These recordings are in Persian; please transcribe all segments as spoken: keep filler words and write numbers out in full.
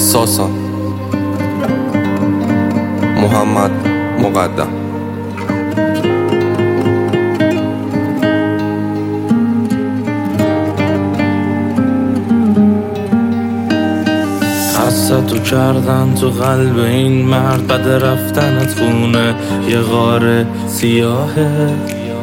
ساسا محمد مقدم. حسدو کردن تو قلب این مرد، بعد رفتنت خونه یه غار سیاهه.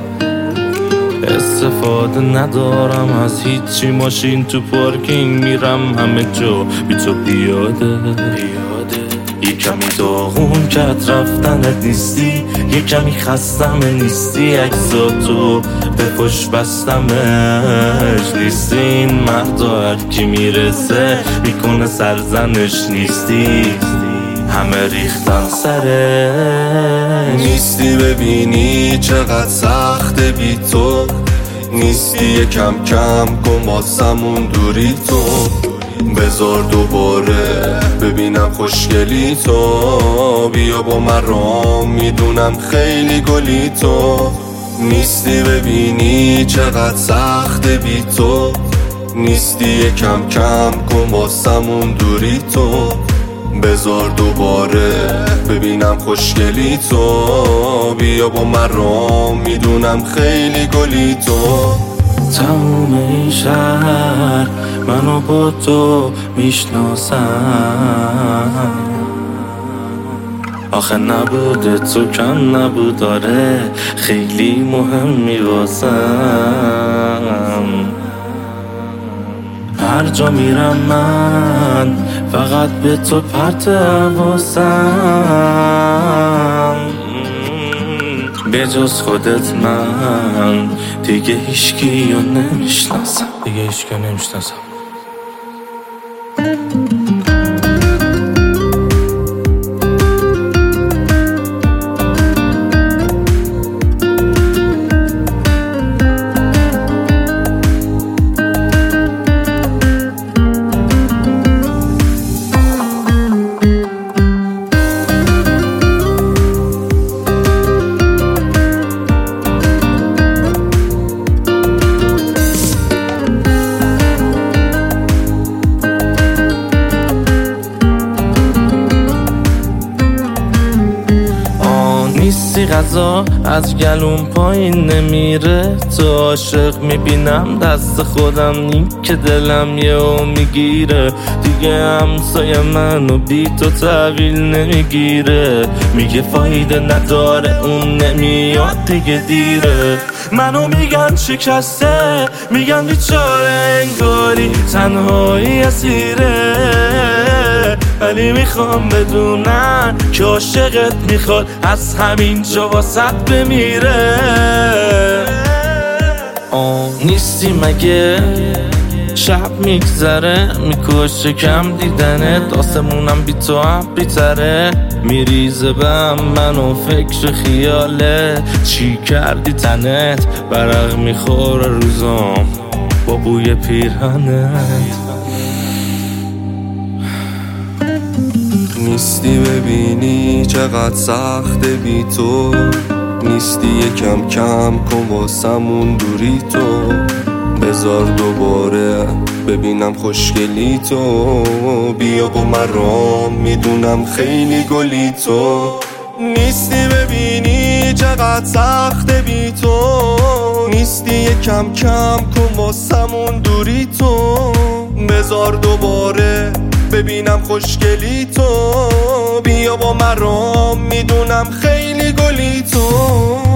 استفاده ندارم از هیچی، ماشین تو پارکینگ میرم همه جا بی تو پیاده. یه کمی داغون کرد رفتنت نیستی، یه کمی خستم نیستی، عکساتو به پشت بستمش نیستی. این مردا هر کی میرسه میکنه سرزنش نیستی، همه ریختن سرش. نیستی ببینی چقدر سخته بی تو، نیستی یکم کم کن واسمون دوری تو. بذار دوباره ببینم خوشگلی تو، بیا با من رام میدونم خیلی گلی تو. نیستی ببینی چقدر سخته بی تو، نیستی یکم کم کن واسمون دوری تو. بذار دوباره ببینم خوشگلی تو، بیا با من رام میدونم خیلی گلی تو. تموم این شهر منو با تو میشناسم، آخه نبوده تو کم نبود، آره خیلی مهمی واسم. هر جا میرم من فقط به تو پرت حواسم، به جز خودت من دیگه هیچکی رو نمیشناسم، دیگه هیچکی رو نمیشناسم. نیستی غذا از گلوم پایین نمیره، تو عاشق میبینم دست خودم نیم که دلم یهو میگیره. دیگه همسایه منو بی تو تحویل نمیگیره، میگه فایده نداره اون نمیاد دیگه دیره. منو میگن شکسته، میگن بیچاره انگاری تنهایی اسیره، ولی میخوام بدونن که عاشقت میخواد از همین جا واسط بمیره. آه نیستی مگه شب میگذره، میکشه کم دیدنت، آسمونم بی تو هم بیتره. میریزه بهم منو فکر خیاله، چی کردی تنت برق میخوره روزام با بوی پیرهنت. نیستی ببینی چقدر سخته بی تو، نیستی یکم کم کن واسمون دوری تو. بذار دوباره ببینم خوشگلی تو، بیا با من رام میدونم خیلی گلی تو. نیستی ببینی چقدر سخته بی تو، نیستی یکم کم کن واسمون دوری تو. بذار دوباره ببینم خوشگلی تو، بیا با من رام میدونم خیلی گلی تو.